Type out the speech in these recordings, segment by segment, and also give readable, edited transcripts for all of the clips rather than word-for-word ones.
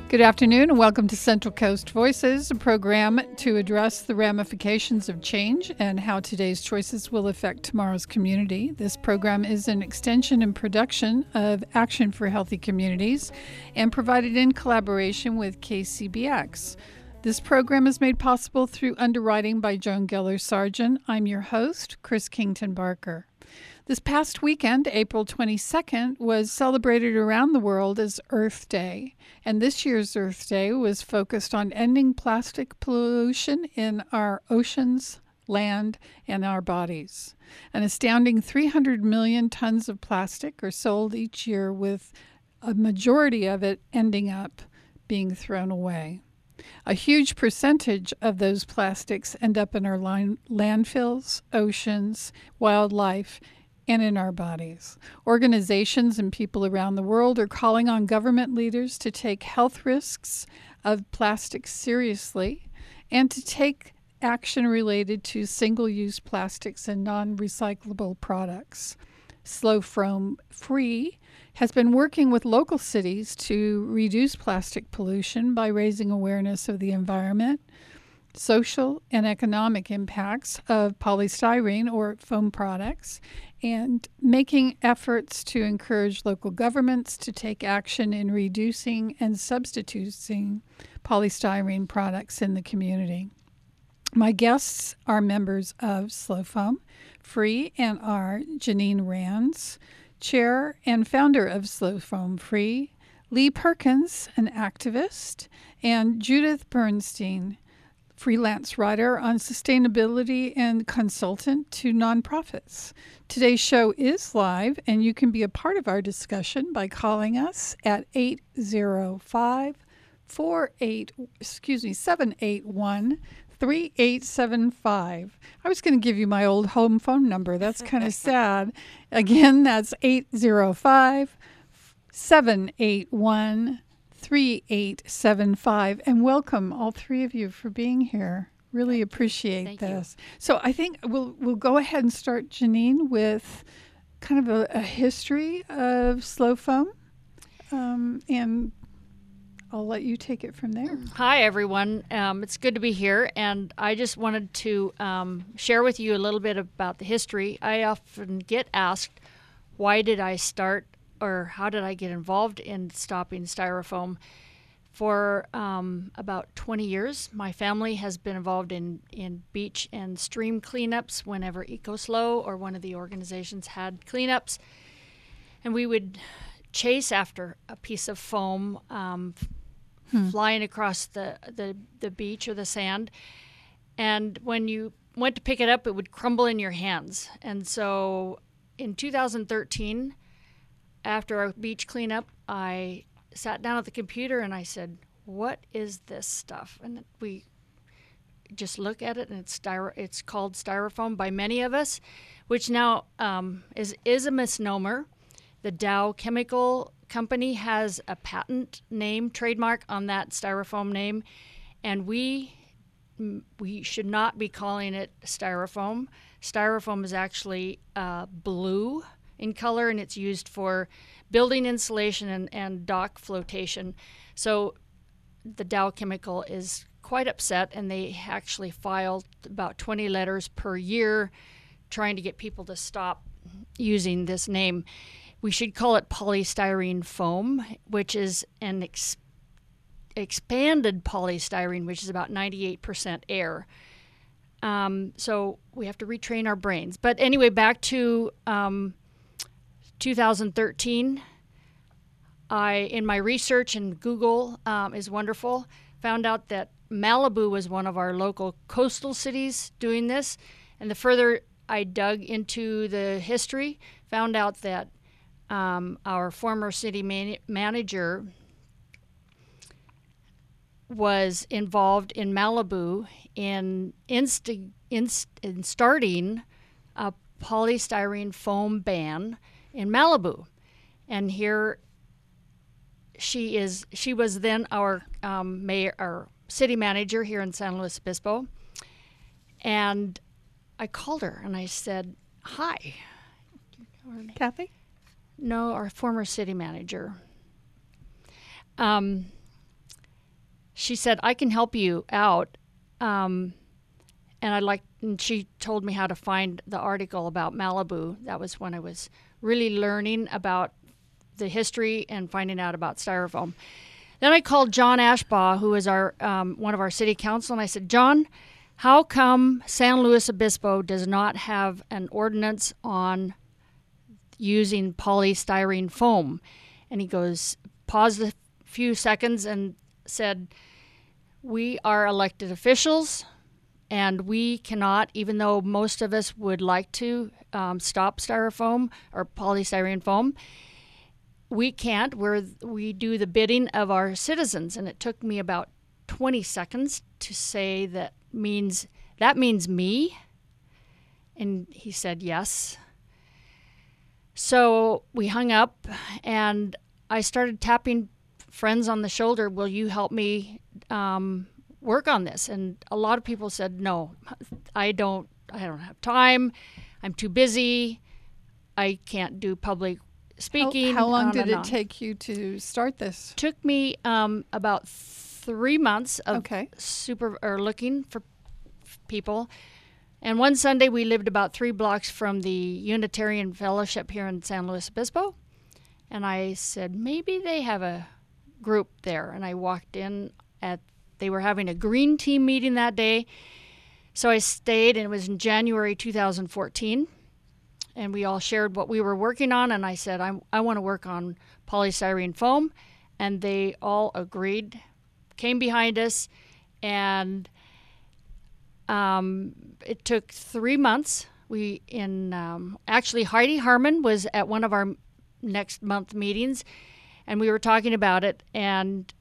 Good afternoon and welcome to Central Coast Voices, a program to address the ramifications of change and how today's choices will affect tomorrow's community. This program is an extension and production of Action for Healthy Communities and provided in collaboration with KCBX. This program is made possible through underwriting by Joan Geller Sargent. I'm your host, Chris Kington Barker. This past weekend, April 22nd, was celebrated around the world as Earth Day. And this year's Earth Day was focused on ending plastic pollution in our oceans, land, and our bodies. An astounding 300 million tons of plastic are sold each year, with a majority of it ending up being thrown away. A huge percentage of those plastics end up in our landfills, oceans, wildlife, and in our bodies. Organizations and people around the world are calling on government leaders to take health risks of plastics seriously and to take action related to single-use plastics and non-recyclable products. Slow Foam Free has been working with local cities to reduce plastic pollution by raising awareness of the environment, social and economic impacts of polystyrene or foam products, and making efforts to encourage local governments to take action in reducing and substituting polystyrene products in the community. My guests are members of Slow Foam Free and are Janine Rands, chair and founder of Slow Foam Free, Lee Perkins, an activist, and Judith Bernstein, freelance writer on sustainability and consultant to nonprofits. Today's show is live, and you can be a part of our discussion by calling us at 781-3875. I was going to give you my old home phone number. That's kind of sad. Again, that's 805-781-3875. And welcome, all three of you, for being here. Really appreciate this. So I think we'll go ahead and start, Janine, with kind of a history of Slow Foam, and I'll let you take it from there. Hi, everyone. It's good to be here, and I just wanted to share with you a little bit about the history. I often get asked, why did I start, or how did I get involved in stopping styrofoam? For about 20 years, my family has been involved in beach and stream cleanups whenever EcoSlow or one of the organizations had cleanups. And we would chase after a piece of foam flying across the beach or the sand. And when you went to pick it up, it would crumble in your hands. And so in 2013, after our beach cleanup, I sat down at the computer and I said, what is this stuff? And we just look at it, and it's called styrofoam by many of us, which now is a misnomer. The Dow Chemical Company has a patent name, trademark on that styrofoam name, and we should not be calling it styrofoam. Styrofoam is actually blue in color, and it's used for building insulation and dock flotation. So the Dow Chemical is quite upset, and they actually filed about 20 letters per year trying to get people to stop using this name. We should call it polystyrene foam, which is an expanded polystyrene, which is about 98% air. So we have to retrain our brains. But anyway, back to 2013, in my research, and Google is wonderful, found out that Malibu was one of our local coastal cities doing this. And the further I dug into the history, found out that our former city manager was involved in Malibu in starting a polystyrene foam ban in Malibu. And here she was then our city manager here in San Luis Obispo. And I called her and I said, hi. Kathy? No, our former city manager. she said, I can help you out. And she told me how to find the article about Malibu. That was when I was really learning about the history and finding out about styrofoam. Then I called John Ashbaugh, who is our one of our city council, and I said, John, how come San Luis Obispo does not have an ordinance on using polystyrene foam? And he goes, paused a few seconds and said, we are elected officials, and we cannot, even though most of us would like to stop styrofoam or polystyrene foam, we can't. We do the bidding of our citizens. And it took me about 20 seconds to say that means me. And he said yes. So we hung up, and I started tapping friends on the shoulder. Will you help me work on this? And a lot of people said, no, I don't have time. I'm too busy. I can't do public speaking. How long did it take you to start this? Took me about 3 months of looking for people. And one Sunday we lived about 3 blocks from the Unitarian Fellowship here in San Luis Obispo. And I said, maybe they have a group there. And I walked in they were having a green team meeting that day. So I stayed, and it was in January 2014. And we all shared what we were working on. And I said, I want to work on polystyrene foam. And they all agreed, came behind us. And it took 3 months. Actually, Heidi Harmon was at one of our next month meetings, and we were talking about it. And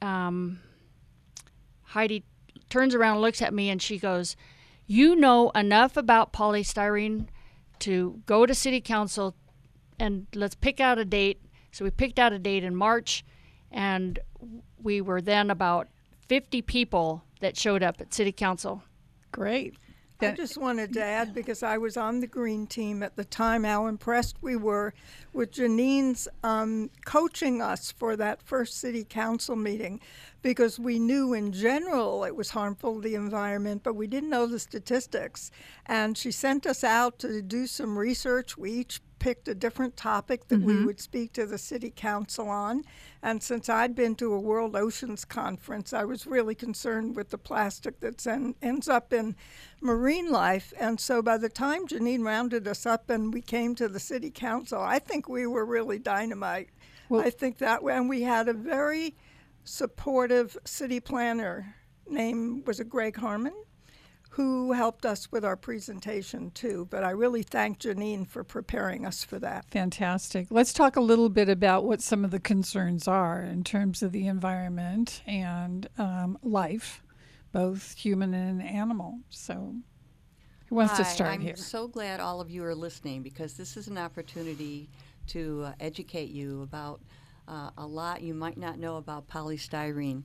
Heidi turns around and looks at me, and she goes, you know enough about polystyrene to go to city council, and let's pick out a date. So we picked out a date in March, and we were then about 50 people that showed up at city council. Great. I just wanted to add, because I was on the green team at the time, how impressed we were with Janine's coaching us for that first city council meeting, because we knew in general it was harmful to the environment, but we didn't know the statistics. And she sent us out to do some research. We each picked a different topic that we would speak to the city council on. And since I'd been to a World Oceans Conference, I was really concerned with the plastic that ends up in marine life. And so by the time Janine rounded us up and we came to the city council, I think we were really dynamite. Well, I think that way. And we had a very supportive city planner. Name was Greg Harmon, who helped us with our presentation too. But I really thank Janine for preparing us for that. Fantastic. Let's talk a little bit about what some of the concerns are in terms of the environment and life, both human and animal. So who wants to start here? I'm so glad all of you are listening, because this is an opportunity to educate you about a lot you might not know about polystyrene.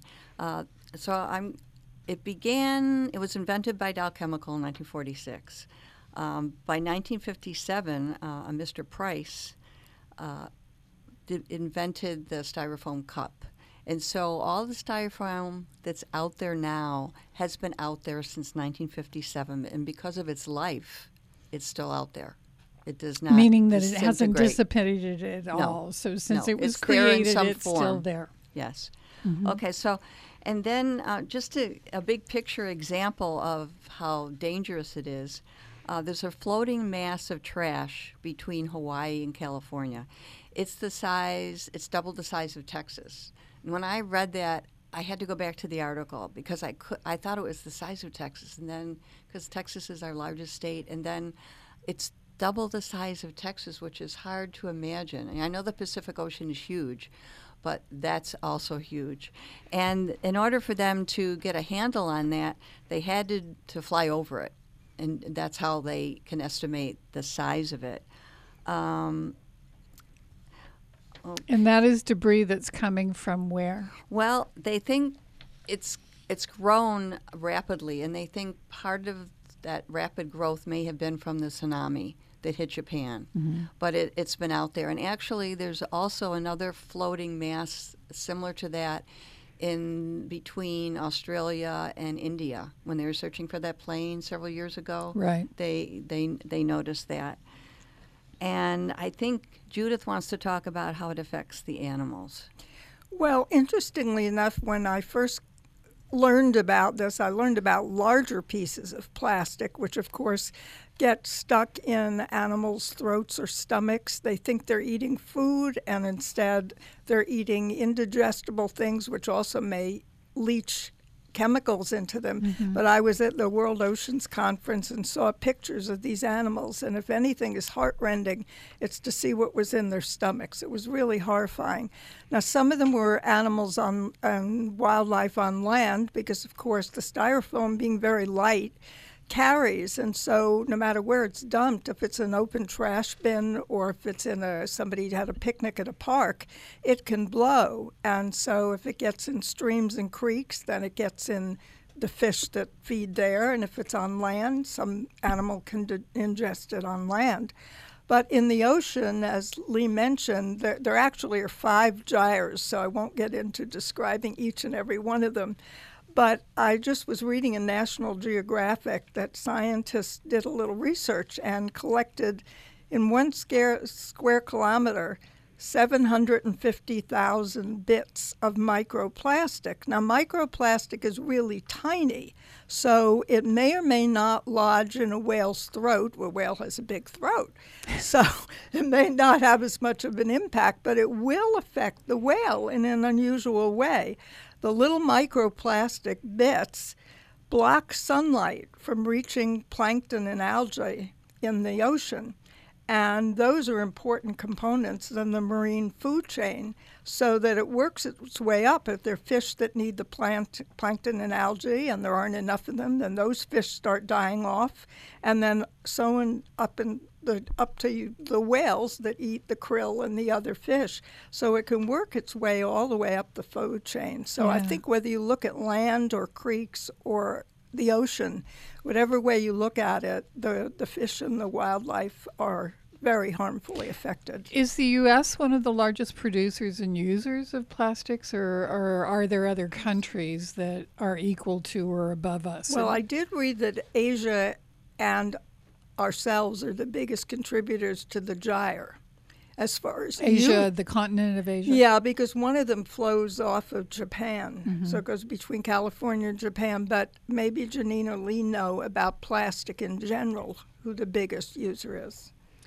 It was invented by Dow Chemical in 1946. By 1957, a Mr. Price invented the styrofoam cup. And so all the styrofoam that's out there now has been out there since 1957. And because of its life, it's still out there. It does not Meaning that it hasn't dissipated at all. No. So since No. it was It's there in created, some it's form. still there. Yes. Mm-hmm. Okay, so, and then just a big picture example of how dangerous it is. There's a floating mass of trash between Hawaii and California. It's double the size of Texas. And when I read that, I had to go back to the article, because I thought it was the size of Texas, and then, because Texas is our largest state, and then it's double the size of Texas, which is hard to imagine. And I know the Pacific Ocean is huge, but that's also huge. And in order for them to get a handle on that, they had to fly over it. And that's how they can estimate the size of it. And that is debris that's coming from where? Well, they think it's grown rapidly, and they think part of that rapid growth may have been from the tsunami that hit Japan. Mm-hmm. But it's been out there. And actually, there's also another floating mass similar to that in between Australia and India when they were searching for that plane several years ago. Right. They noticed that. And I think Judith wants to talk about how it affects the animals. Well, interestingly enough, when I first learned about this, I learned about larger pieces of plastic, which of course get stuck in animals' throats or stomachs. They think they're eating food, and instead they're eating indigestible things, which also may leach chemicals into them. Mm-hmm. But I was at the World Oceans Conference and saw pictures of these animals, and if anything is heartrending, it's to see what was in their stomachs. It was really horrifying. Now, some of them were animals and wildlife on land, because of course the styrofoam, being very light, carries, and so no matter where it's dumped, if it's an open trash bin or if it's in somebody had a picnic at a park, it can blow. And so if it gets in streams and creeks, then it gets in the fish that feed there, and if it's on land, some animal can ingest it on land. But in the ocean, as Lee mentioned, there actually are 5 gyres, so I won't get into describing each and every one of them. But I just was reading in National Geographic that scientists did a little research and collected in 1 square kilometer 750,000 bits of microplastic. Now, microplastic is really tiny, so it may or may not lodge in a whale's throat. Well, a whale has a big throat, so it may not have as much of an impact, but it will affect the whale in an unusual way. The little microplastic bits block sunlight from reaching plankton and algae in the ocean. And those are important components in the marine food chain, so that it works its way up. If there are fish that need the plankton and algae and there aren't enough of them, then those fish start dying off. And then up to the whales that eat the krill and the other fish. So it can work its way all the way up the food chain. So I think whether you look at land or creeks or the ocean, whatever way you look at it, the fish and the wildlife are very harmfully affected. Is the U.S. one of the largest producers and users of plastics, or are there other countries that are equal to or above us? Well, I did read that Asia and ourselves are the biggest contributors to the gyre. As far as Asia, the continent of Asia? Yeah, because one of them flows off of Japan. So it goes between California and Japan. But maybe Janine or Lee know about plastic in general, who the biggest user is.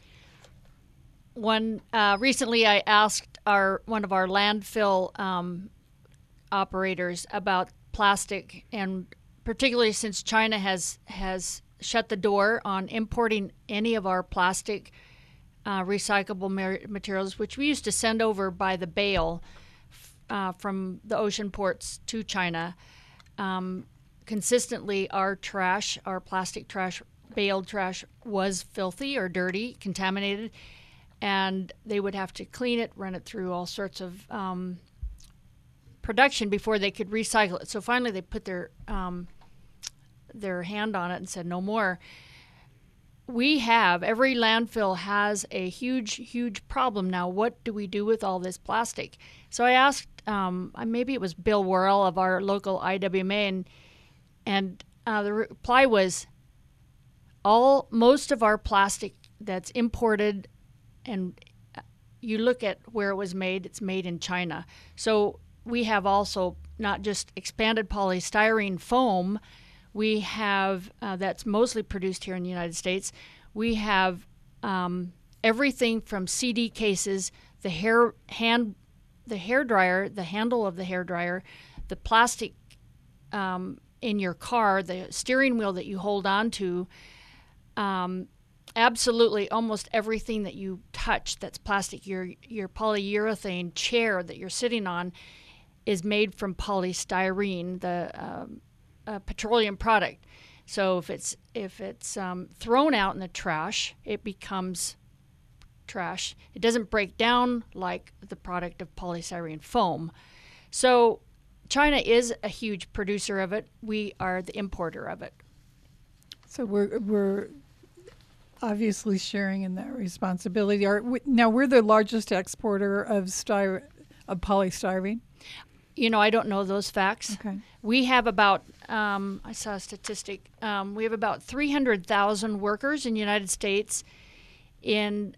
Recently I asked one of our landfill operators about plastic, and particularly since China has shut the door on importing any of our plastic recyclable materials, which we used to send over by the bale from the ocean ports to China. Consistently, our plastic trash, baled trash, was filthy or dirty, contaminated, and they would have to clean it, run it through all sorts of production before they could recycle it. So finally, they put their hand on it and said, no more. Every landfill has a huge problem now. What do we do with all this plastic? So I asked, maybe it was Bill Worrell of our local IWMA, and the reply was, most of our plastic that's imported, and you look at where it was made, it's made in China. So we have also not just expanded polystyrene foam, we have that's mostly produced here in the United States. We have everything from CD cases, the hair dryer, the handle of the hair dryer, the plastic in your car, the steering wheel that you hold on to. Absolutely, almost everything that you touch that's plastic. Your polyurethane chair that you're sitting on is made from polystyrene, the petroleum product. So if it's thrown out in the trash, it becomes trash. It doesn't break down like the product of polystyrene foam. So China is a huge producer of it. We are the importer of it. So we're obviously sharing in that responsibility. Now we're the largest exporter of polystyrene. I don't know those facts. Okay. We have about, I saw a statistic, we have about 300,000 workers in the United States in,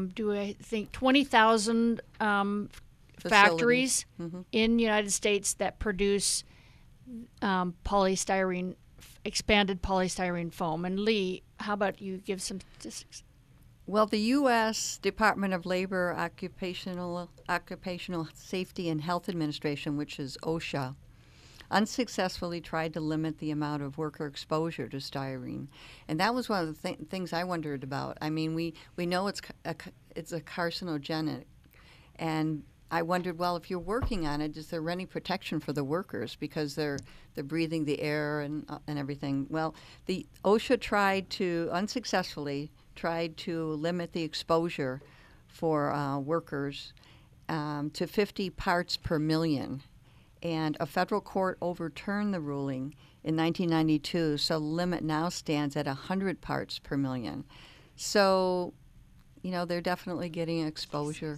20,000 factories in the United States that produce polystyrene, expanded polystyrene foam. And Lee, how about you give some statistics? Well, the U.S. Department of Labor Occupational Safety and Health Administration, which is OSHA, unsuccessfully tried to limit the amount of worker exposure to styrene. And that was one of the things I wondered about. I mean, we know it's a carcinogenic. And I wondered, well, if you're working on it, is there any protection for the workers because they're breathing the air and everything? Well, the OSHA unsuccessfully tried to limit the exposure for workers to 50 parts per million. And a federal court overturned the ruling in 1992, so the limit now stands at 100 parts per million. So, they're definitely getting exposure.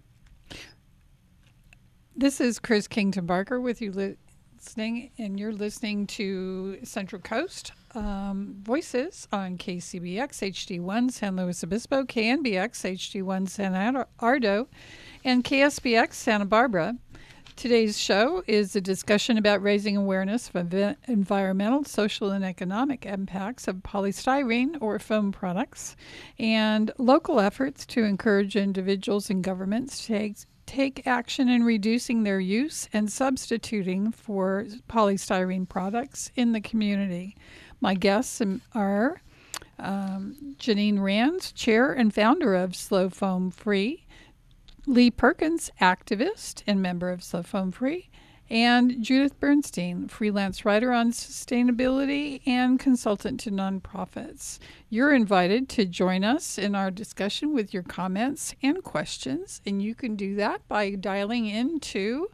This is Chris Kington Barker with you listening, and you're listening to Central Coast Voices on KCBX HD1 San Luis Obispo, KNBX HD1 San Ardo, and KSBX Santa Barbara. Today's show is a discussion about raising awareness of environmental, social, and economic impacts of polystyrene or foam products and local efforts to encourage individuals and governments to take action in reducing their use and substituting for polystyrene products in the community. My guests are Janine Rands, chair and founder of Slow Foam Free, Lee Perkins, activist and member of Slow Foam Free, and Judith Bernstein, freelance writer on sustainability and consultant to nonprofits. You're invited to join us in our discussion with your comments and questions, and you can do that by dialing into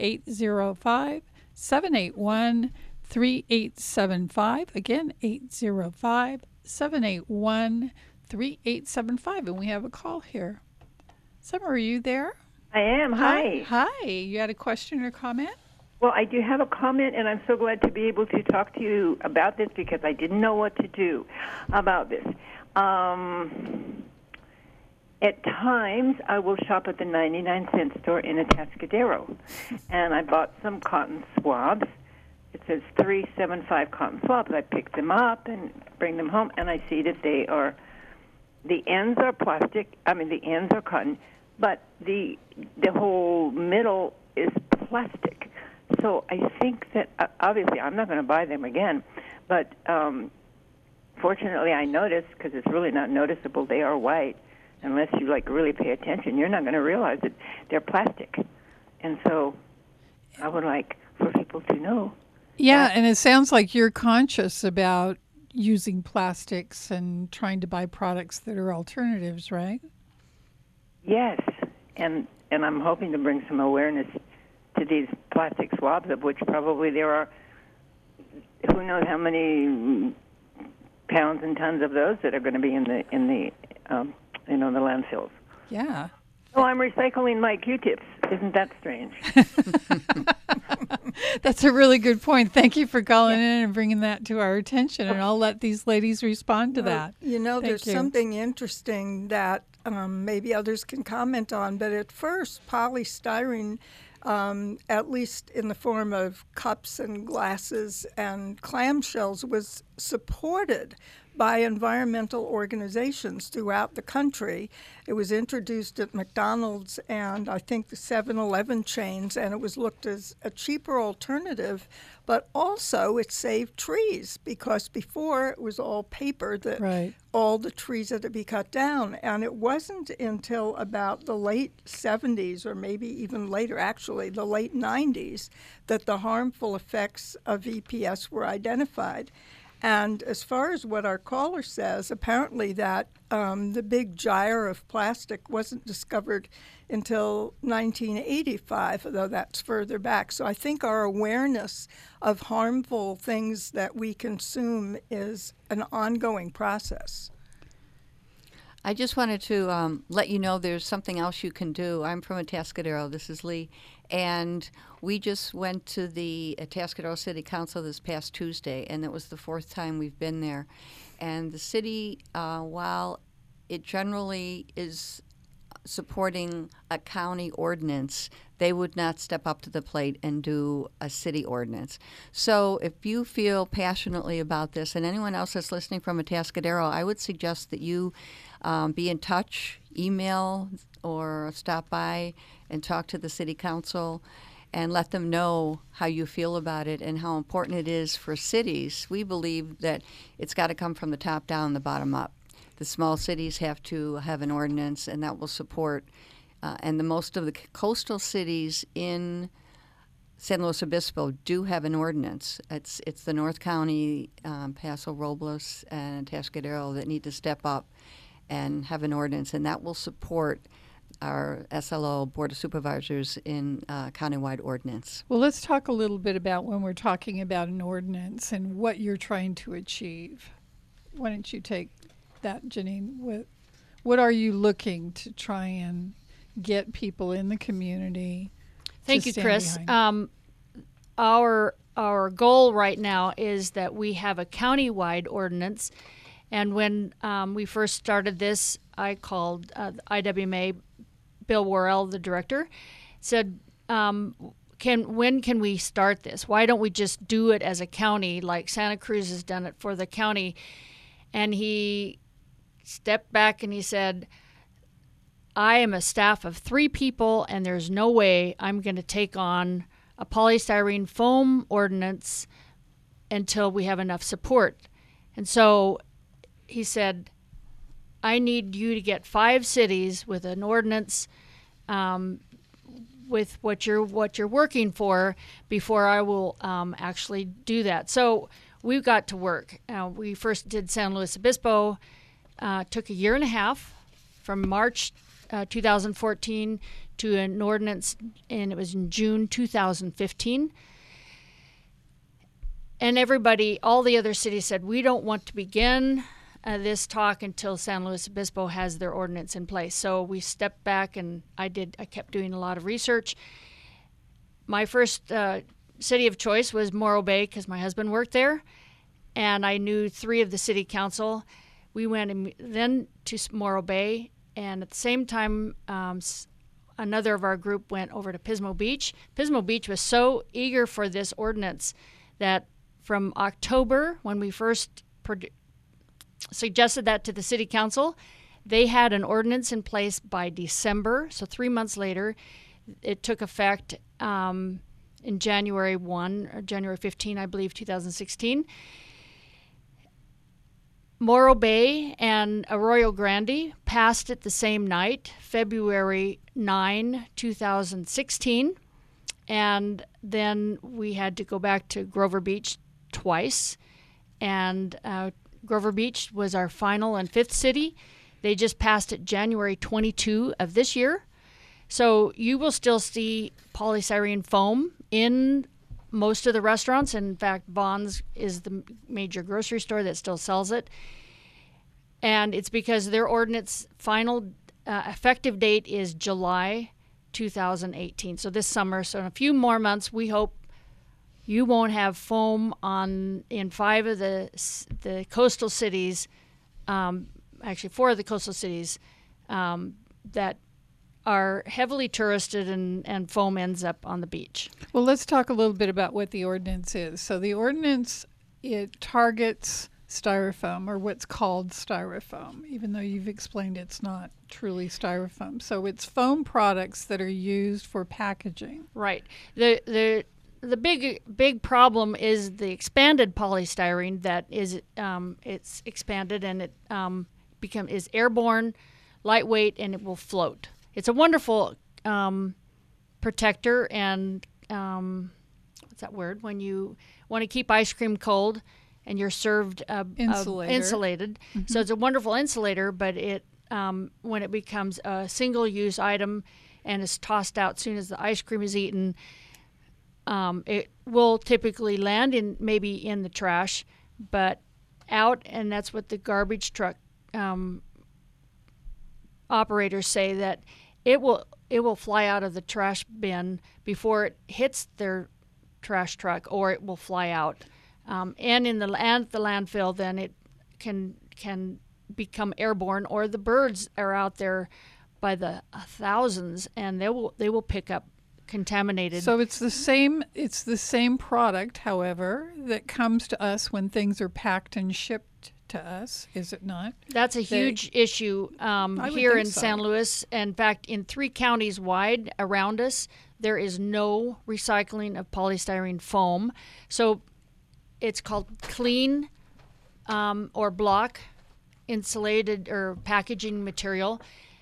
805-781-3875. Again, 805-781-3875. And we have a call here. Summer, are you there? I am. Hi. Hi. You had a question or comment? Well, I do have a comment, and I'm so glad to be able to talk to you about this because I didn't know what to do about this. At times, I will shop at the 99-cent store in Atascadero, and I bought some cotton swabs. It says 375 cotton swabs. I pick them up and bring them home, and I see that the ends are plastic. I mean, the ends are cotton, but the whole middle is plastic. So I think that, obviously, I'm not going to buy them again, but fortunately I noticed, because it's really not noticeable, they are white. Unless you, really pay attention, you're not going to realize that they're plastic. And so I would like for people to know. Yeah, and it sounds like you're conscious about using plastics and trying to buy products that are alternatives, right? Yes, and I'm hoping to bring some awareness to these plastic swabs, of which probably there are who knows how many pounds and tons of those that are going to be in the landfills. Yeah. Oh, I'm recycling my Q-tips. Isn't that strange? That's a really good point. Thank you for calling in and bringing that to our attention, and I'll let these ladies respond to that. There's something interesting that maybe others can comment on, but at first, polystyrene, at least in the form of cups and glasses and clamshells, was supported by environmental organizations throughout the country. It was introduced at McDonald's and I think the 7-Eleven chains, and it was looked as a cheaper alternative, but also it saved trees because before it was all paper that all the trees had to be cut down. And it wasn't until about the late 70s, or maybe even later, actually, the late 90s, that the harmful effects of EPS were identified. And as far as what our caller says, apparently that the big gyre of plastic wasn't discovered until 1985, although that's further back. So I think our awareness of harmful things that we consume is an ongoing process. I just wanted to let you know there's something else you can do. I'm from Atascadero. This is Lee. And we just went to the Atascadero City Council this past Tuesday, and it was the 4th time we've been there. And the city, while it generally is supporting a county ordinance, they would not step up to the plate and do a city ordinance. So if you feel passionately about this, and anyone else that's listening from Atascadero, I would suggest that you be in touch, email, or stop by and talk to the city council and let them know how you feel about it and how important it is for cities. We believe that it's got to come from the top down, the bottom up. The small cities have to have an ordinance, and that will support. And the most of the coastal cities in San Luis Obispo do have an ordinance. It's the North County, Paso Robles, and Atascadero that need to step up and have an ordinance, and that will support our SLO Board of Supervisors in countywide ordinance. Well, let's talk a little bit about when we're talking about an ordinance and what you're trying to achieve. Why don't you take that, Janine? What are you looking to try and get people in the community? Thank you, Chris. Our goal right now is that we have a countywide ordinance. And when we first started this, I called IWMA, Bill Worrell, the director, said, when can we start this? Why don't we just do it as a county like Santa Cruz has done it for the county? And he stepped back and he said, I am a staff of 3 people, and there's no way I'm going to take on a polystyrene foam ordinance until we have enough support. And so he said, I need you to get 5 cities with an ordinance with what you're working for before I will actually do that. So we got to work. We first did San Luis Obispo. Took a year and a half from March 2014 to an ordinance, and it was in June 2015. And everybody, all the other cities said, we don't want to begin this talk until San Luis Obispo has their ordinance in place. So we stepped back, and I kept doing a lot of research. My first city of choice was Morro Bay because my husband worked there, and I knew 3 of the city council. We went then to Morro Bay, and at the same time, another of our group went over to Pismo Beach. Pismo Beach was so eager for this ordinance that from October, when we first suggested that to the city council, they had an ordinance in place by December. So 3 months later, it took effect in January 1, or January 15, I believe, 2016. Morro Bay and Arroyo Grande passed it the same night, February 9, 2016. And then we had to go back to Grover Beach twice. And Grover Beach was our final and 5th city. They just passed it January 22 of this year. So you will still see polystyrene foam in most of the restaurants. In fact, Vons is the major grocery store that still sells it. And it's because their ordinance final effective date is July 2018. So this summer, so in a few more months, we hope you won't have foam in 5 of the coastal cities, actually 4 of the coastal cities that are heavily touristed and foam ends up on the beach. Well, let's talk a little bit about what the ordinance is. So the ordinance, it targets styrofoam, or what's called styrofoam, even though you've explained it's not truly styrofoam. So it's foam products that are used for packaging. Right. The big problem is the expanded polystyrene that is it's expanded and it is airborne, lightweight, and it will float. It's a wonderful protector and what's that word? When you want to keep ice cream cold and you're served insulated. Mm-hmm. So it's a wonderful insulator, but it when it becomes a single-use item and is tossed out as soon as the ice cream is eaten, it will typically land maybe in the trash, but out, and that's what the garbage truck operators say that it will fly out of the trash bin before it hits their trash truck, or it will fly out. And at the landfill, then it can become airborne, or the birds are out there by the thousands, and they will pick up contaminated. So it's the same product, however, that comes to us when things are packed and shipped to us, is it not? That's a huge issue here in San Luis. In fact, in 3 counties wide around us, there is no recycling of polystyrene foam. So it's called clean or block insulated or packaging material.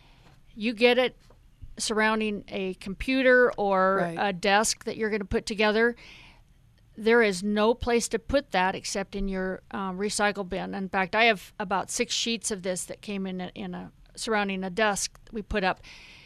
You get it surrounding a computer or a desk that you're going to put together. There is no place to put that except in your recycle bin. In fact, I have about 6 sheets of this that came in surrounding a desk that we put up.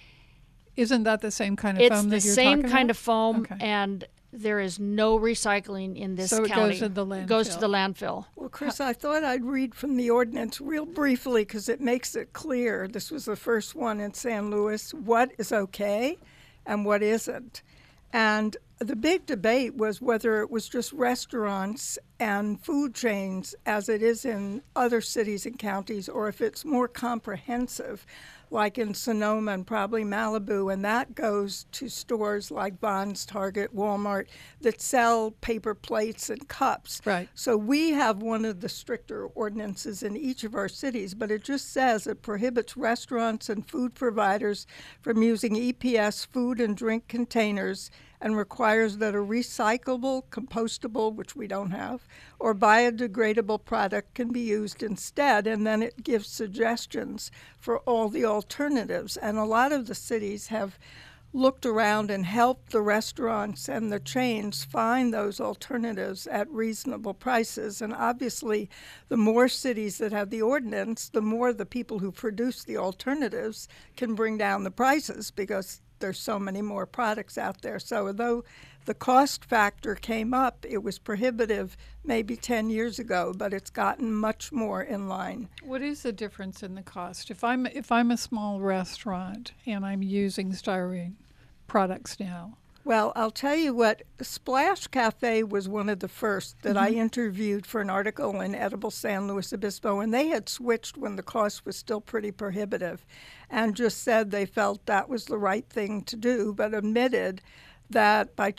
Isn't that the same kind of foam that you're talking about? It's the same kind of foam, and there is no recycling in this county. So it goes to the landfill. It goes to the landfill. Well, Chris, I thought I'd read from the ordinance real briefly because it makes it clear. This was the first one in San Luis. What is okay and what isn't? And the big debate was whether it was just restaurants and food chains, as it is in other cities and counties, or if it's more comprehensive, like in Sonoma and probably Malibu, and that goes to stores like Vons, Target, Walmart, that sell paper plates and cups. Right. So we have one of the stricter ordinances in each of our cities, but it just says it prohibits restaurants and food providers from using EPS food and drink containers, and requires that a recyclable, compostable, which we don't have, or biodegradable product can be used instead. And then it gives suggestions for all the alternatives. And a lot of the cities have looked around and helped the restaurants and the chains find those alternatives at reasonable prices. And obviously, the more cities that have the ordinance, the more the people who produce the alternatives can bring down the prices, because there's so many more products out there. So though the cost factor came up, it was prohibitive maybe 10 years ago, but it's gotten much more in line. What is the difference in the cost? If I'm a small restaurant and I'm using styrene products now? Well, I'll tell you what, Splash Cafe was one of the first that I interviewed for an article in Edible San Luis Obispo, and they had switched when the cost was still pretty prohibitive, and just said they felt that was the right thing to do, but admitted that by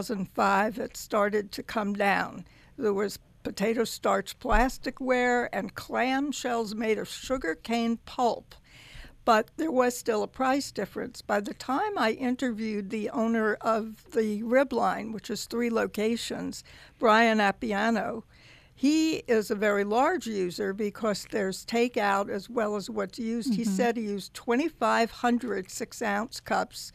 2005 it started to come down. There was potato starch plasticware and clam shells made of sugar cane pulp. But there was still a price difference. By the time I interviewed the owner of the Rib Line, which is 3 locations, Brian Appiano, he is a very large user because there's takeout as well as what's used. He said he used 2,500 6-ounce cups,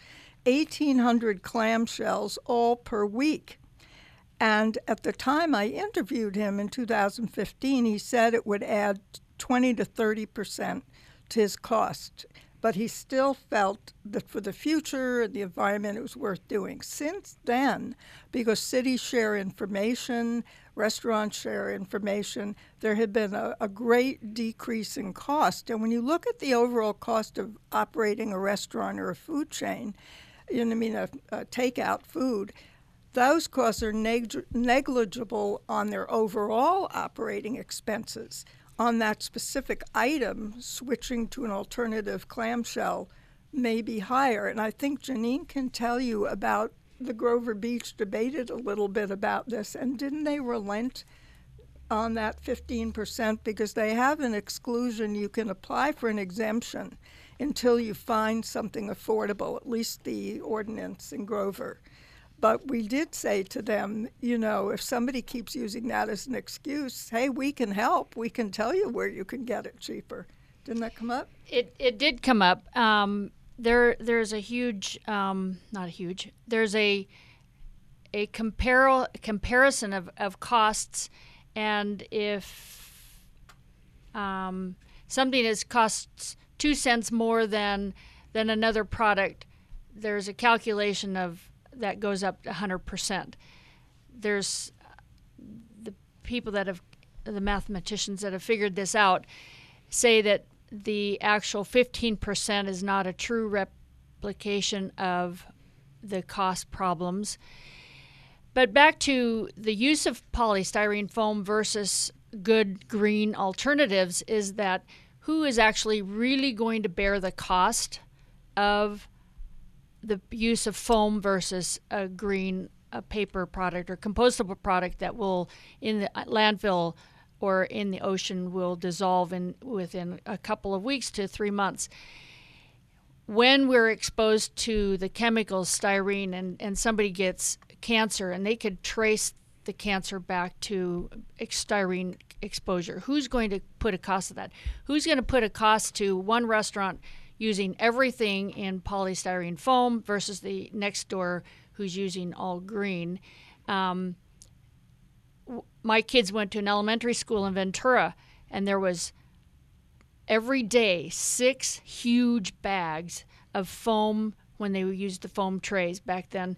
1,800 clamshells, all per week. And at the time I interviewed him in 2015, he said it would add 20 to 30% to his cost, but he still felt that for the future and the environment it was worth doing. Since then, because cities share information, restaurants share information, there had been a great decrease in cost. And when you look at the overall cost of operating a restaurant or a food chain, a takeout food, those costs are negligible on their overall operating expenses. On that specific item, switching to an alternative clamshell may be higher. And I think Janine can tell you about the Grover Beach debated a little bit about this. And didn't they relent on that 15%? Because they have an exclusion. You can apply for an exemption until you find something affordable, at least the ordinance in Grover. But we did say to them, if somebody keeps using that as an excuse, hey, we can help. We can tell you where you can get it cheaper. Didn't that come up? It did come up. There's a huge, there's a comparison of costs, and if something costs 2 cents more than another product, there's a calculation of that goes up 100%. There's the mathematicians that have figured this out say that the actual 15% is not a true replication of the cost problems. But back to the use of polystyrene foam versus good green alternatives is that who is actually really going to bear the cost of the use of foam versus a green paper product or compostable product that will, in the landfill or in the ocean, will dissolve within a couple of weeks to 3 months. When we're exposed to the chemicals styrene and somebody gets cancer and they could trace the cancer back to styrene exposure, who's going to put a cost of that? Who's going to put a cost to one restaurant using everything in polystyrene foam versus the next door who's using all green? My kids went to an elementary school in Ventura, and there was every day 6 huge bags of foam when they used the foam trays back then.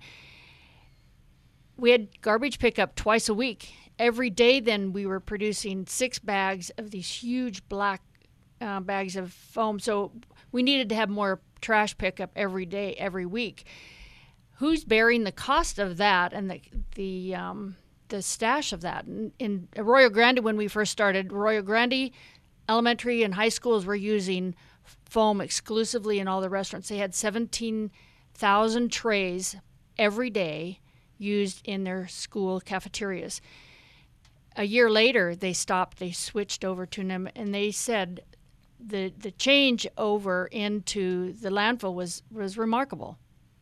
We had garbage pickup twice a week. Every day then we were producing 6 bags of these huge black bags of foam. So we needed to have more trash pickup every day, every week. Who's bearing the cost of that and the stash of that? In Arroyo Grande, when we first started, Arroyo Grande elementary and high schools were using foam exclusively in all the restaurants. They had 17,000 trays every day used in their school cafeterias. A year later, they stopped. They switched over to them, and they said the change over into the landfill was remarkable.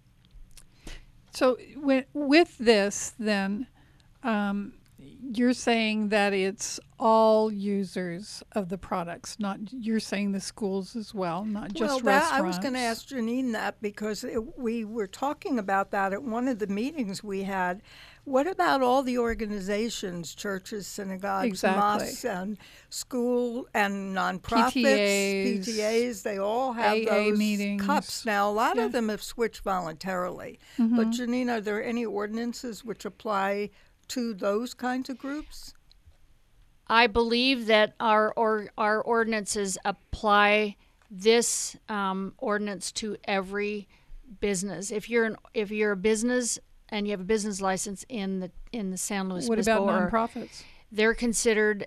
So with this, then, you're saying that it's all users of the products, you're saying the schools as well, not just restaurants. I was going to ask Janine that because we were talking about that at one of the meetings we had. What about all the organizations, churches, synagogues, mosques, and school and nonprofits, PTAs, they all have AA those meetings. Cups. Now, a lot of them have switched voluntarily. Mm-hmm. But Janine, are there any ordinances which apply to those kinds of groups? I believe that our ordinances apply this ordinance to every business. If you're a business and you have a business license in the San Luis Obispo, what about nonprofits? They're considered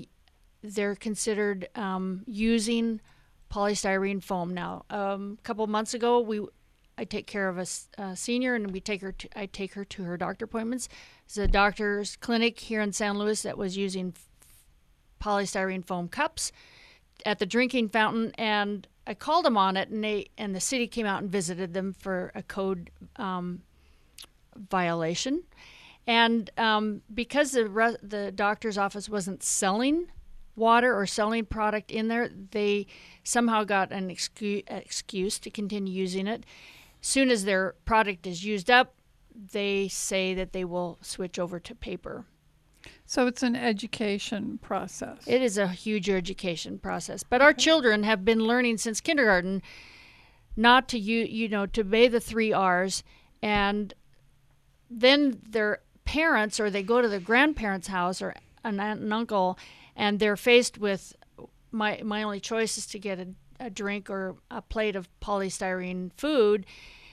using polystyrene foam now. A couple of months ago, I take care of a senior, and I take her to her doctor appointments. There's a doctor's clinic here in San Luis that was using polystyrene foam cups at the drinking fountain, and I called them on it, and the city came out and visited them for a code violation. And because the doctor's office wasn't selling water or selling product in there, they somehow got an excuse to continue using it. Soon as their product is used up, they say that they will switch over to paper. So it's an education process. It is a huge education process. But our children have been learning since kindergarten not to to obey the 3 R's, and then their parents, or they go to their grandparents' house or an aunt and uncle, and they're faced with my only choice is to get a drink or a plate of polystyrene food.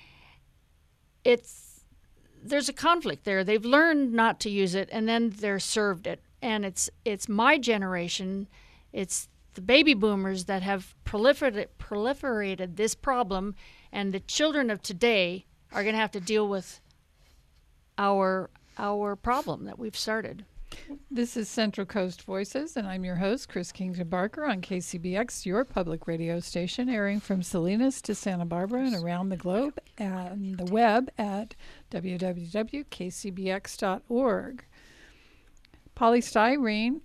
There's a conflict there. They've learned not to use it, and then they're served it. And it's my generation, it's the baby boomers that have proliferated this problem, and the children of today are going to have to deal with our problem that we've started. This is Central Coast Voices, and I'm your host, Chris Kington Barker, on KCBX, your public radio station, airing from Salinas to Santa Barbara and around the globe, and the web at www.kcbx.org. Polystyrene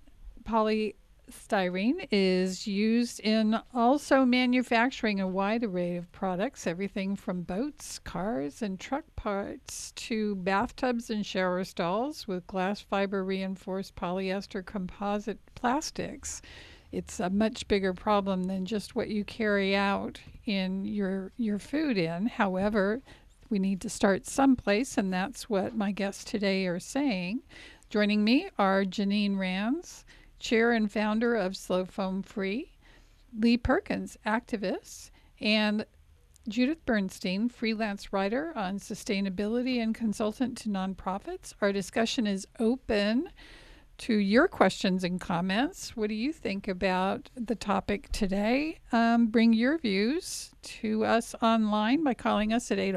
is used in also manufacturing a wide array of products, everything from boats, cars, and truck parts to bathtubs and shower stalls with glass fiber reinforced polyester composite plastics. It's a much bigger problem than just what you carry out in your food in. However, we need to start someplace, and that's what my guests today are saying. Joining me are Janine Rands, Chair and founder of Slow Foam Free, Lee Perkins, activist, and Judith Bernstein, freelance writer on sustainability and consultant to nonprofits. Our discussion is open to your questions and comments. What do you think about the topic today? Bring your views to us online by calling us at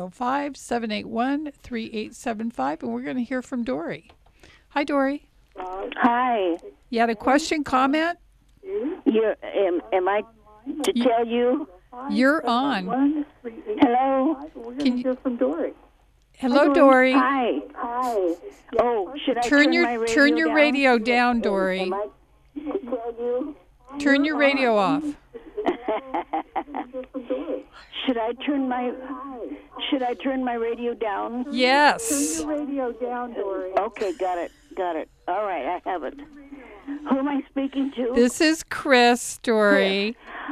805-781-3875, and we're going to hear from Dory. Hi, Dory. Hi. You had a question, comment? Am I to tell you? You're on. Hello. Can you hear from Dory? Hello, Dory. Hi. Oh, should I Turn my radio turn your down? radio down, Dory. Am I to tell you? Turn your radio off. Should I turn my radio down? Yes. Turn your radio down, Dory. Okay, got it. All right, I have it. Who am I speaking to? This is Chris, Dory.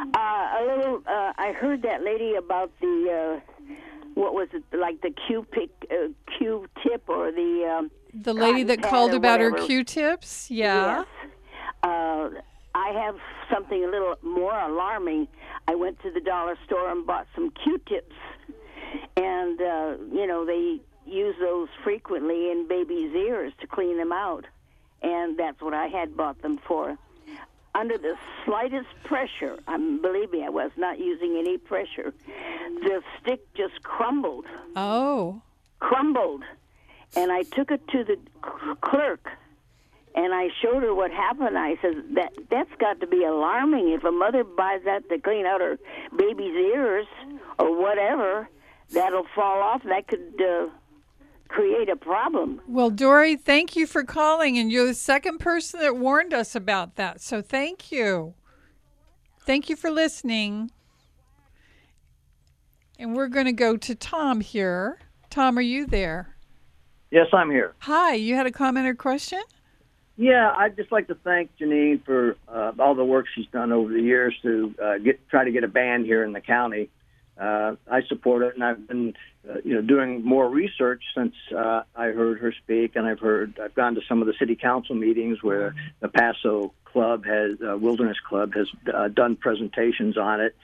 I heard that lady about the what was it, like the Q-tip or the The lady that cotton called pad or about her whatever. Q-tips? Yeah. Yes. I have something a little more alarming. I went to the dollar store and bought some Q-tips, and they use those frequently in babies' ears to clean them out, and that's what I had bought them for. Under the slightest pressure, believe me, I was not using any pressure, the stick just crumbled. Oh. And I took it to the clerk, and I showed her what happened. I said, that's got to be alarming. If a mother buys that to clean out her baby's ears or whatever, that'll fall off. That could create a problem. Well, Dory, thank you for calling, and you're the second person that warned us about that. So thank you. Thank you for listening. And we're going to go to Tom here. Tom, are you there? Yes, I'm here. Hi, you had a comment or question? Yeah, I'd just like to thank Janine for all the work she's done over the years to try to get a ban here in the county. I support it, and I've been doing more research since I heard her speak, and I've gone to some of the city council meetings where the Paso Club Wilderness Club has done presentations on it.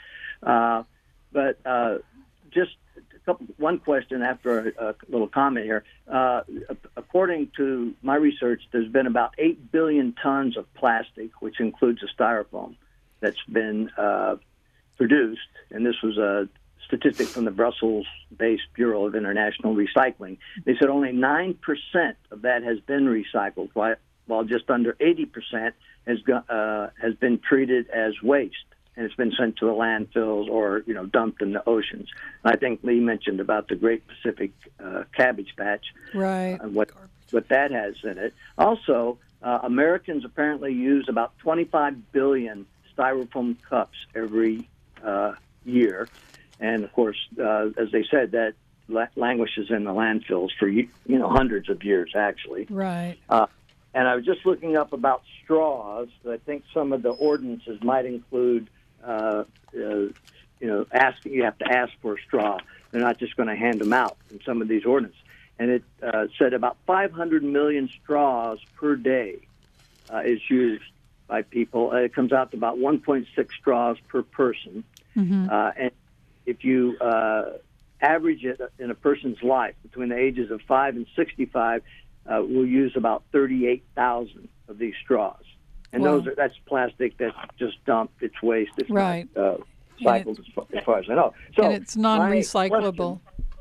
But just one question after a little comment here. According to my research, there's been about 8 billion tons of plastic, which includes the styrofoam, that's been produced, and this was a statistic from the Brussels-based Bureau of International Recycling. They said only 9% of that has been recycled, while just under 80% has been treated as waste, and it's been sent to the landfills or dumped in the oceans. I think Lee mentioned about the Great Pacific Cabbage Patch, right? What that has in it. Also, Americans apparently use about 25 billion styrofoam cups every year. And, of course, as they said, that languishes in the landfills for hundreds of years, actually. Right. And I was just looking up about straws. I think some of the ordinances might include, you have to ask for a straw. They're not just going to hand them out in some of these ordinances. And it said about 500 million straws per day is used by people. It comes out to about 1.6 straws per person. Mm-hmm. And if you average it in a person's life between the ages of 5 and 65, we'll use about 38,000 of these straws. And wow. that's plastic that's just dumped. It's waste. It's right. not cycled as far as I know. So and it's non-recyclable.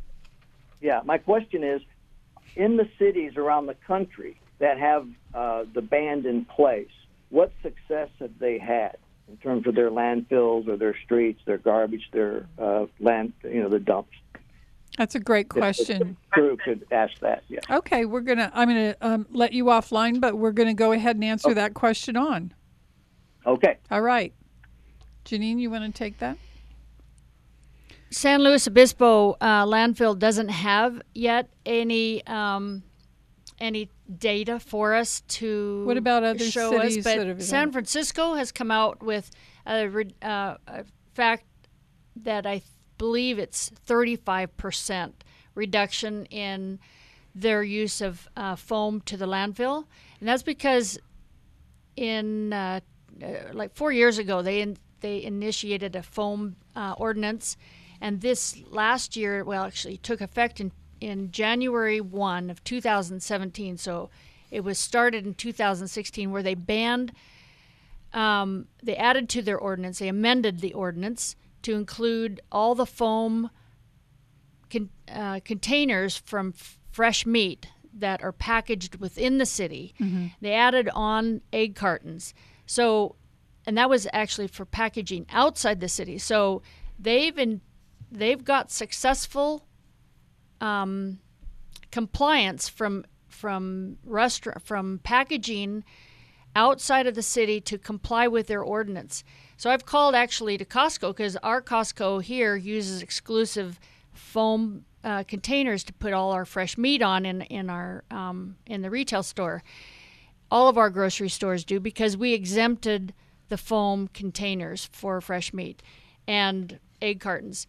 My question is, in the cities around the country that have the ban in place, what success have they had in terms of their landfills or their streets, their garbage, their the dumps? That's a great question. Crew could ask that. Yeah. Okay, I'm gonna let you offline, but we're gonna go ahead and answer that question on. Okay. All right, Janine, you want to take that? San Luis Obispo landfill doesn't have yet any data for us to what about other show cities us, but that have San Francisco has come out with a fact that I believe it's 35% reduction in their use of foam to the landfill, and that's because in like 4 years ago they they initiated a foam ordinance, and this last year, well, actually took effect in January 1 of 2017. So it was started in 2016, where they banned, they added to their ordinance, they amended the ordinance to include all the foam containers from fresh meat that are packaged within the city. Mm-hmm. They added on egg cartons. So, and that was actually for packaging outside the city. So they've got successful compliance from packaging outside of the city to comply with their ordinance. So I've called actually to Costco, because our Costco here uses exclusive foam containers to put all our fresh meat on in our in the retail store. All of our grocery stores do, because we exempted the foam containers for fresh meat and egg cartons.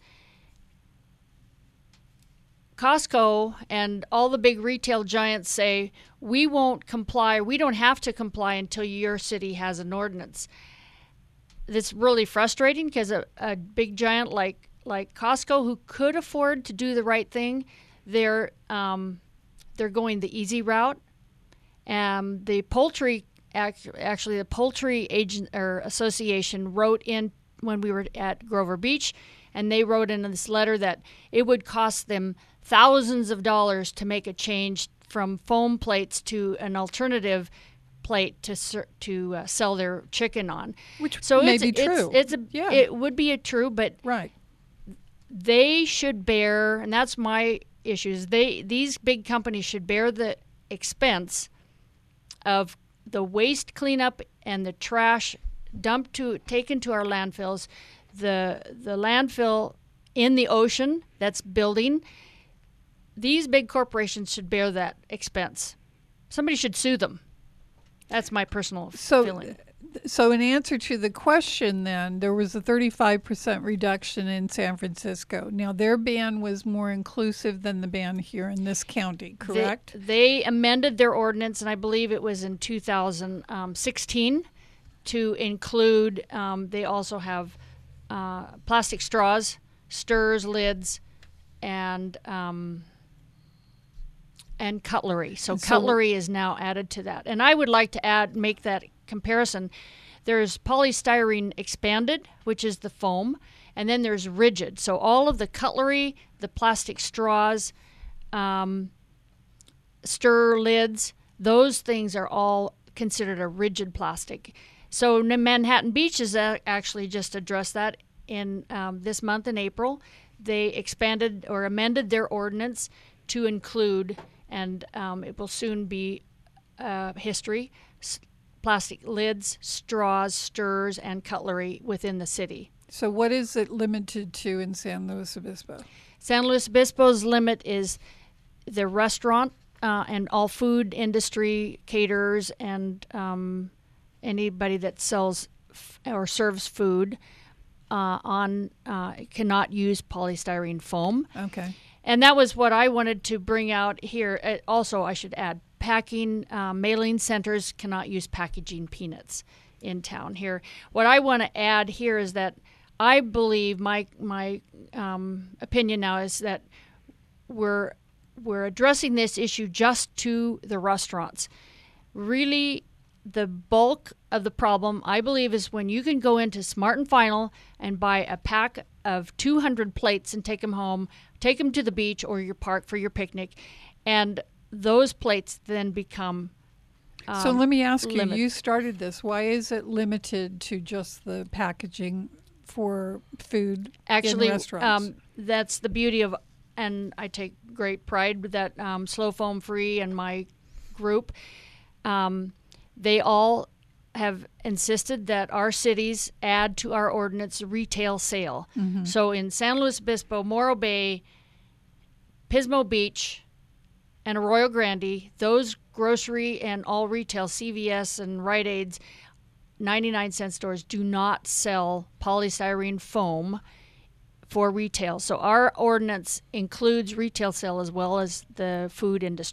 Costco and all the big retail giants say, we won't comply, we don't have to comply until your city has an ordinance. That's really frustrating, because a big giant like Costco, who could afford to do the right thing, they're going the easy route. The poultry agent or association wrote in when we were at Grover Beach, and they wrote in this letter that it would cost them thousands of dollars to make a change from foam plates to an alternative plate to sell their chicken on. Which so may be true. It would be true, but right. They should bear, and that's my issues. These big companies should bear the expense of the waste cleanup and the trash taken to our landfills, the landfill in the ocean that's building. These big corporations should bear that expense. Somebody should sue them. That's my personal feeling. So in answer to the question then, there was a 35% reduction in San Francisco. Now, their ban was more inclusive than the ban here in this county, correct? They amended their ordinance, and I believe it was in 2016, to include, they also have plastic straws, stirrers, lids, and cutlery. So cutlery is now added to that. And I would like to make that comparison. There's polystyrene expanded, which is the foam, and then there's rigid. So all of the cutlery, the plastic straws, stir lids, those things are all considered a rigid plastic. So Manhattan Beach has actually just addressed that in this month in April. They expanded or amended their ordinance to include, and it will soon be history, plastic lids, straws, stirrers, and cutlery within the city. So what is it limited to in San Luis Obispo? San Luis Obispo's limit is the restaurant and all food industry caterers and anybody that sells or serves food cannot use polystyrene foam. Okay. And that was what I wanted to bring out here. Also, I should add, packing mailing centers cannot use packaging peanuts in town here. What I want to add here is that I believe my opinion now is that we're addressing this issue just to the restaurants. Really, the bulk of the problem, I believe, is when you can go into Smart and Final and buy a pack of 200 plates and take them home, take them to the beach or your park for your picnic, and those plates then become so let me ask you, limit. You started this. Why is it limited to just the packaging for food in restaurants? That's the beauty of, and I take great pride with that Slow Foam Free and my group. They all have insisted that our cities add to our ordinance retail sale. Mm-hmm. So in San Luis Obispo, Morro Bay, Pismo Beach, and Arroyo Grande, those grocery and all retail, CVS and Rite Aids, 99-cent stores do not sell polystyrene foam for retail. So our ordinance includes retail sale as well as the food industry.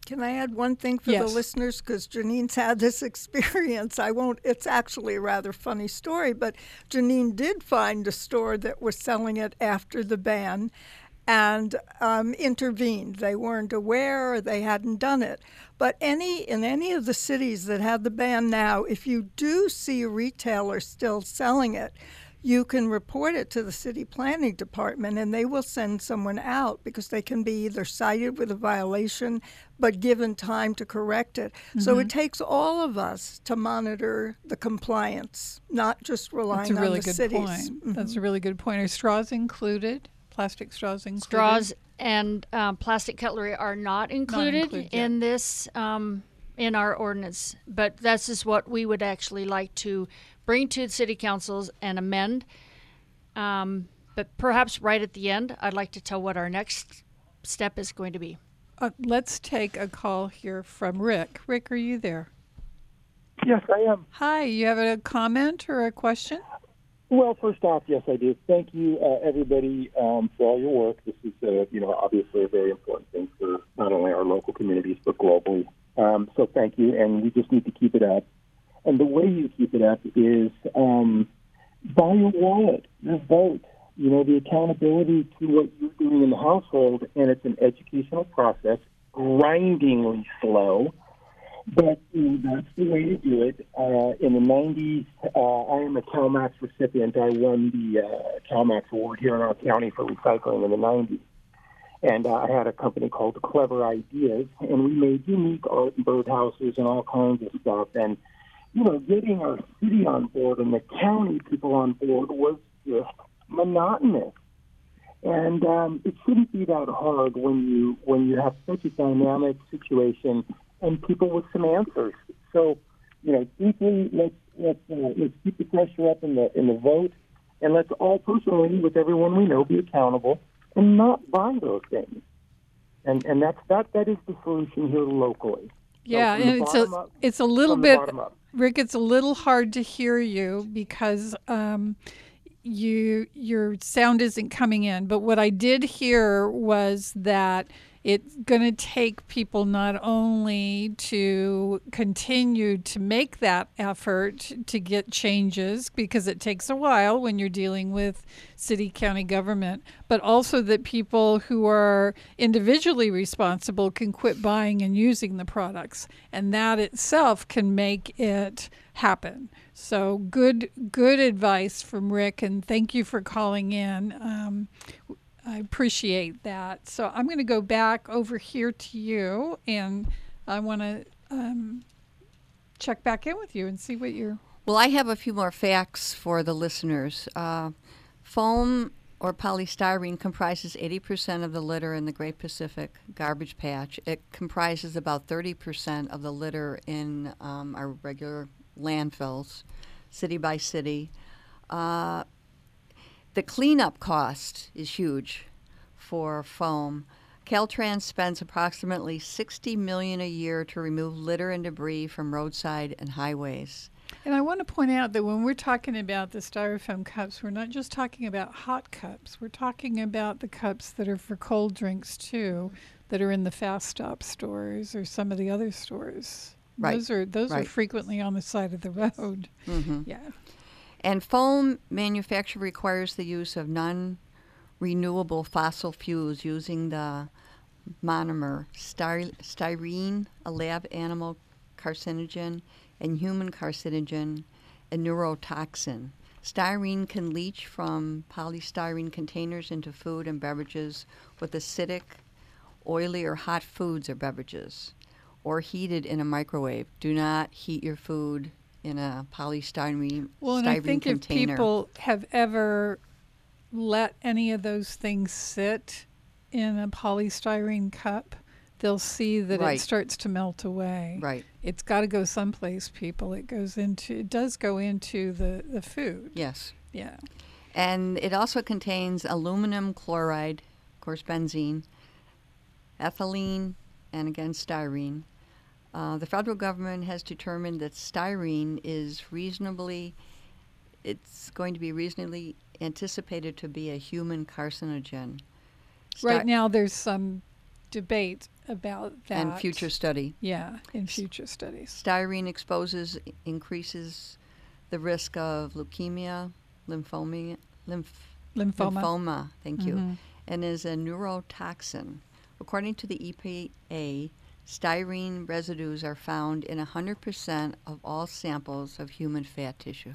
Can I add one thing for the Yes. listeners? Because Janine's had this experience. It's actually a rather funny story, but Janine did find a store that was selling it after the ban and intervened. They weren't aware or they hadn't done it. But in any of the cities that have the ban now, if you do see a retailer still selling it, you can report it to the city planning department and they will send someone out because they can be either cited with a violation but given time to correct it. So it takes all of us to monitor the compliance, not just That's a relying on really the good cities. point. That's a really good point. Are straws included? Plastic straws included? Straws and plastic cutlery are not included included yet. in this, in our ordinance. But this is what we would actually like to bring to the city councils and amend. But perhaps right at the end, I'd like to tell what our next step is going to be. Let's take a call here from Rick. Rick, are you there? Yes, I am. Hi, you have a comment or a question? Well, first off, yes, I do. Thank you, everybody, for all your work. This is, obviously a very important thing for not only our local communities, but globally. So thank you, and we just need to keep it up. And the way you keep it up is by your wallet, your vote, the accountability to what you're doing in the household, and it's an educational process, grindingly slow. But that's the way to do it. In the 90s, I am a CalMax recipient. I won the CalMax Award here in our county for recycling in the 90s. And I had a company called Clever Ideas, and we made unique art and birdhouses and all kinds of stuff. And, getting our city on board and the county people on board was just monotonous. And it shouldn't be that hard when you have such a dynamic situation and people with some answers. So, deeply, let's keep the pressure up in the vote, and let's all personally, with everyone we know, be accountable and not buy those things. And that is the solution here locally. Yeah, So and it's a little from the bit, bottom up. Rick, it's a little hard to hear you because your sound isn't coming in. But what I did hear was that it's going to take people not only to continue to make that effort to get changes, because it takes a while when you're dealing with city, county government, but also that people who are individually responsible can quit buying and using the products. And that itself can make it happen. So good advice from Rick, and thank you for calling in. I appreciate that. So I'm going to go back over here to you, and I want to check back in with you and see what you're... Well, I have a few more facts for the listeners. Foam or polystyrene comprises 80% of the litter in the Great Pacific Garbage Patch. It comprises about 30% of the litter in our regular landfills, city by city. The cleanup cost is huge for foam. Caltrans spends approximately $60 million a year to remove litter and debris from roadside and highways. And I want to point out that when we're talking about the styrofoam cups, we're not just talking about hot cups. We're talking about the cups that are for cold drinks, too, that are in the Fast Stop stores or some of the other stores. Right. Those are Right. frequently on the side of the road. Mm-hmm. Yeah. And foam manufacture requires the use of non-renewable fossil fuels using the monomer styrene, a lab animal carcinogen, and human carcinogen, and neurotoxin. Styrene can leach from polystyrene containers into food and beverages with acidic, oily, or hot foods or beverages, or heated in a microwave. Do not heat your food in a polystyrene Well, and I think container. if people have ever let any of those things sit in a polystyrene cup, they'll see that Right. it starts to melt away. Right. It's got to go someplace, people. It does go into the food. Yes. Yeah. And it also contains aluminum chloride, of course, benzene, ethylene, and again, styrene. The federal government has determined that styrene is it's going to be reasonably anticipated to be a human carcinogen. Right now, there's some debate about that. And future study. Yeah, in future studies. Styrene increases the risk of leukemia, lymphoma. Thank you, and is a neurotoxin. According to the EPA, styrene residues are found in 100% of all samples of human fat tissue.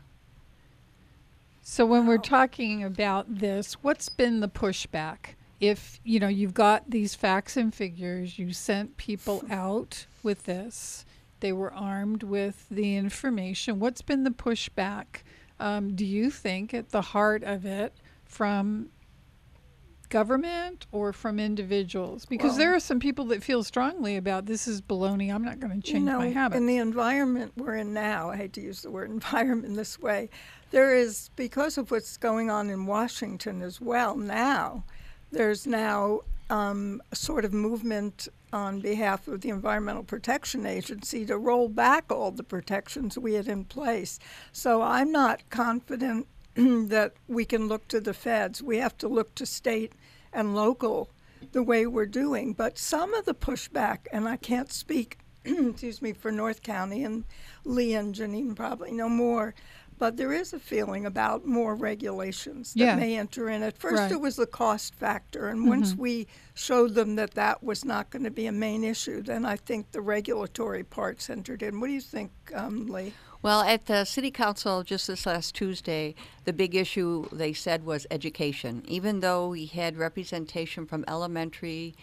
So when we're talking about this, what's been the pushback? If, you've got these facts and figures, you sent people out with this, they were armed with the information. What's been the pushback, do you think, at the heart of it from government or from individuals? Because there are some people that feel strongly about this is baloney, I'm not going to change my habits. In the environment we're in now, I hate to use the word environment this way, there is, because of what's going on in Washington as well now, there's now a sort of movement on behalf of the Environmental Protection Agency to roll back all the protections we had in place. So I'm not confident that we can look to the feds. We have to look to state and local the way we're doing. But some of the pushback, and I can't speak, for North County, and Lee and Janine probably know more, but there is a feeling about more regulations that may enter in. At first it was the cost factor, and once we showed them that that was not going to be a main issue, then I think the regulatory parts entered in. What do you think, Lee? Well, at the City Council just this last Tuesday, the big issue, they said, was education. Even though we had representation from elementary,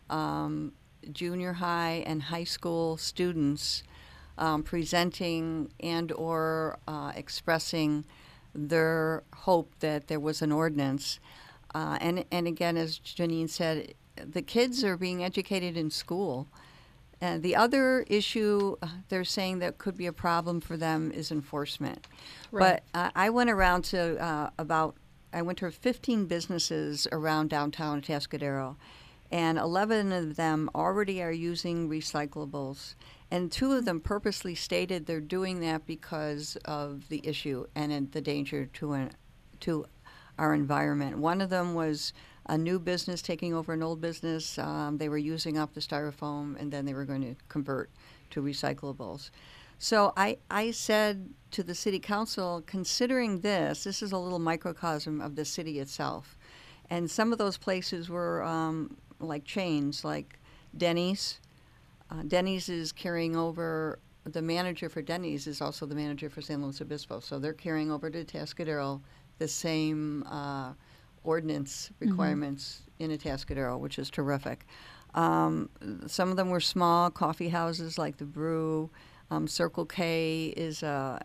junior high, and high school students presenting and or expressing their hope that there was an ordinance. And again, as Janine said, the kids are being educated in school. And the other issue they're saying that could be a problem for them is enforcement. Right. But I went around to I went to 15 businesses around downtown Atascadero, and 11 of them already are using recyclables. And 2 of them purposely stated they're doing that because of the issue and the danger to our environment. One of them was a new business taking over an old business. They were using up the styrofoam, and then they were going to convert to recyclables. So I said to the City Council, considering this is a little microcosm of the city itself. And some of those places were like chains, like Denny's. Denny's is carrying over, the manager for Denny's is also the manager for San Luis Obispo. So they're carrying over to Atascadero the same ordinance requirements in Atascadero, which is terrific. Some of them were small coffee houses like the Brew. Circle K is a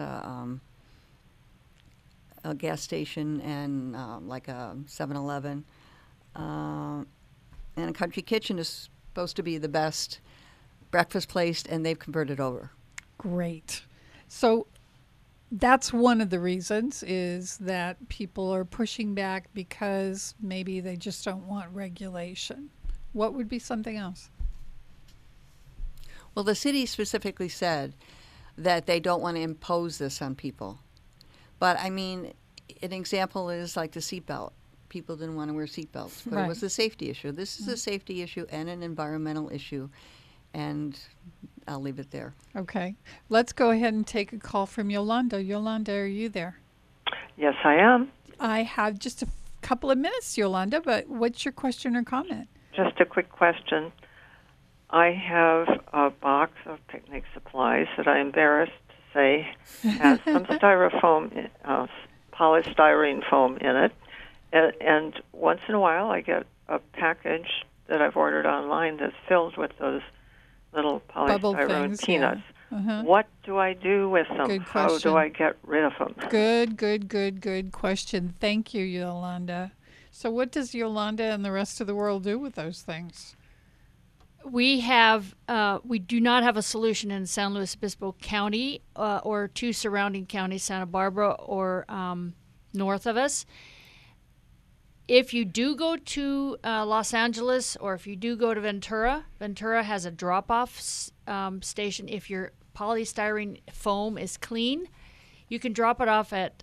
gas station and like a 7-Eleven. And a Country Kitchen is supposed to be the best breakfast place, and they've converted over. Great. So that's one of the reasons, is that people are pushing back because maybe they just don't want regulation. What would be something else? Well, the city specifically said that they don't want to impose this on people. But, I mean, an example is like the seatbelt. People didn't want to wear seatbelts, but it was a safety issue. This is a safety issue and an environmental issue, and I'll leave it there. Okay. Let's go ahead and take a call from Yolanda. Yolanda, are you there? Yes, I am. I have just a couple of minutes, Yolanda, but what's your question or comment? Just a quick question. I have a box of picnic supplies that I'm embarrassed to say has some styrofoam, polystyrene foam in it. And once in a while I get a package that I've ordered online that's filled with those little polystyrene peanuts. Yeah. What do I do with them? Good question. How do I get rid of them? Good question. Thank you, Yolanda. So what does Yolanda and the rest of the world do with those things? We do not have a solution in San Luis Obispo County or 2 surrounding counties, Santa Barbara or north of us. If you do go to Los Angeles, or if you do go to Ventura, Ventura has a drop-off station. If your polystyrene foam is clean, you can drop it off at,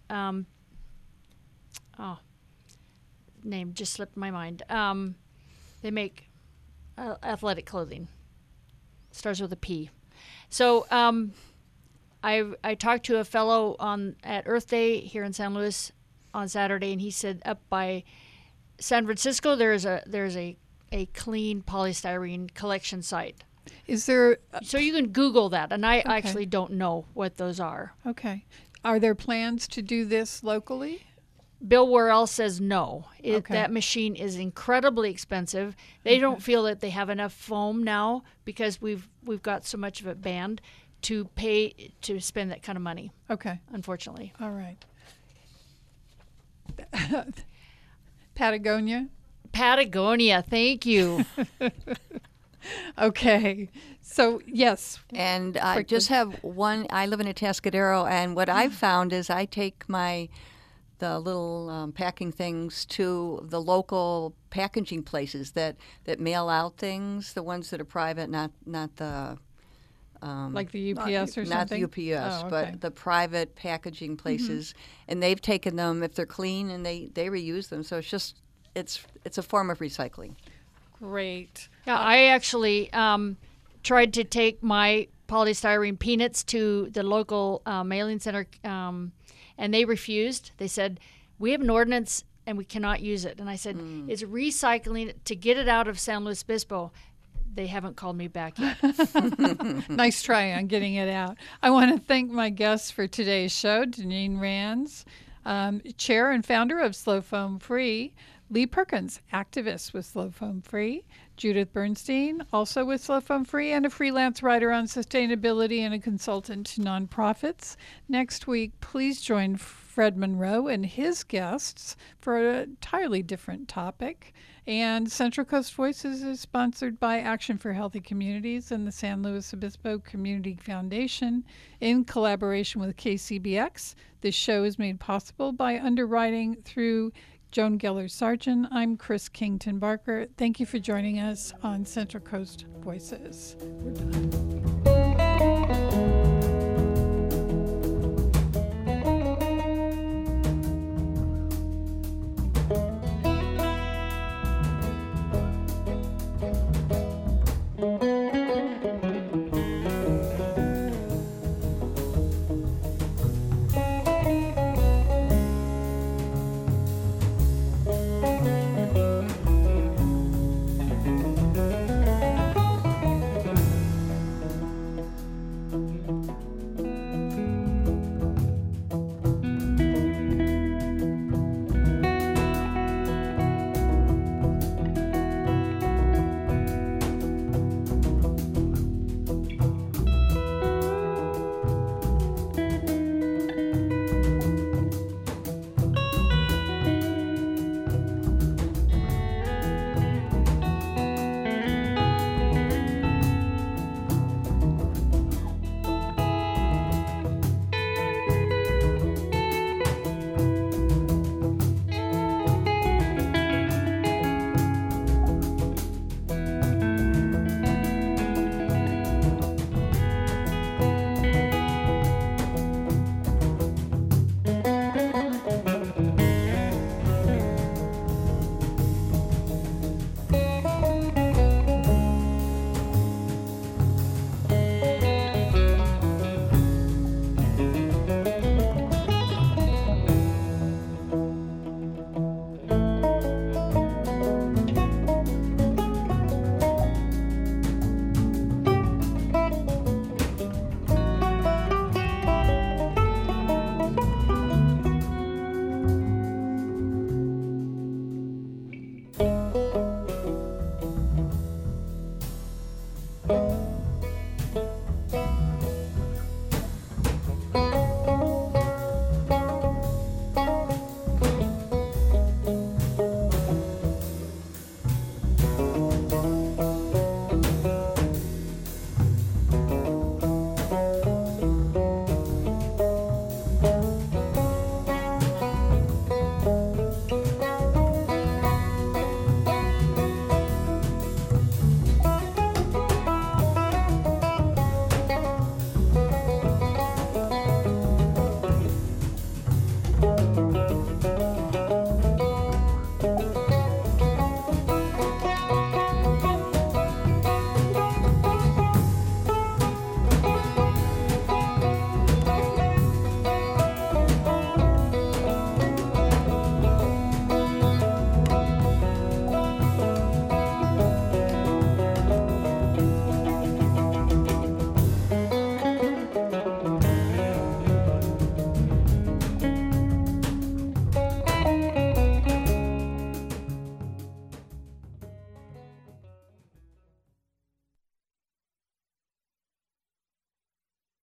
name just slipped my mind. They make athletic clothing. Starts with a P. So I talked to a fellow at Earth Day here in San Luis on Saturday, and he said up by San Francisco there's a clean polystyrene collection site. Is there? So you can Google that, and I actually don't know what those are. Okay. Are there plans to do this locally? Bill Worrell says no. That machine is incredibly expensive. They don't feel that they have enough foam now because we've got so much of it banned to pay to spend that kind of money. Okay. Unfortunately. All right. Patagonia, thank you. Okay. So, yes. And I just have one. I live in Atascadero, and what I've found is I take the little packing things to the local packaging places that mail out things, the ones that are private, not the like the UPS or not something? Not the UPS, okay. but the private packaging places, and they've taken them if they're clean and they reuse them. So it's a form of recycling. Great. Yeah, I actually tried to take my polystyrene peanuts to the local mailing center, and they refused. They said, we have an ordinance and we cannot use it. And I said, it's recycling to get it out of San Luis Obispo. They haven't called me back yet. Nice try on getting it out. I want to thank my guests for today's show, Janine Rands, chair and founder of Slow Foam Free, Lee Perkins, activist with Slow Foam Free, Judith Bernstein, also with Slow Foam Free, and a freelance writer on sustainability and a consultant to nonprofits. Next week, please join Fred Monroe and his guests for an entirely different topic. And Central Coast Voices is sponsored by Action for Healthy Communities and the San Luis Obispo Community Foundation in collaboration with KCBX. This show is made possible by underwriting through Joan Geller Sargent. I'm Chris Kington Barker. Thank you for joining us on Central Coast Voices. We're done.